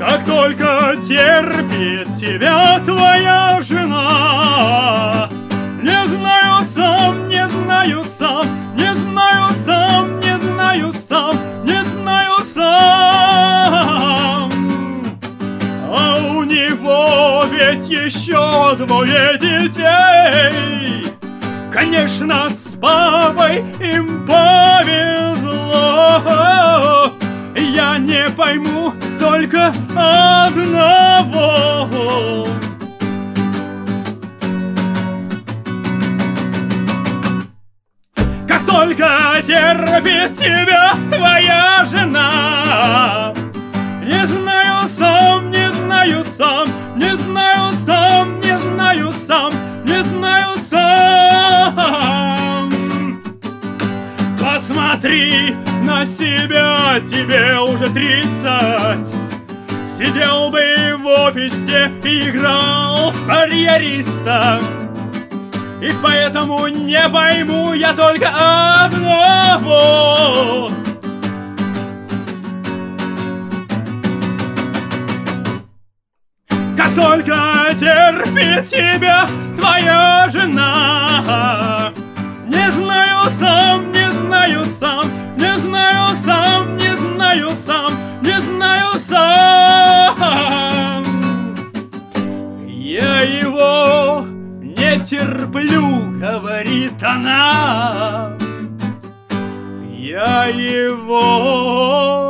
Как только терпит тебя твоя жена. Не знаю сам, не знаю сам, не знаю сам, не знаю сам, не знаю сам. А у него ведь еще двое детей. Конечно, с папой им повезло. Я не пойму только одного. Как только терпит тебя твоя жена. Не знаю сам, не знаю сам, не знаю сам, не знаю сам, не знаю сам. Посмотри на себя, тебе уже 30. Сидел бы в офисе и играл в карьериста. И поэтому не пойму я только одного. Как только терпит тебя твоя жена. Не знаю сам, не знаю сам, не знаю сам, не знаю сам, не знаю сам. Я его не терплю, говорит она. Я его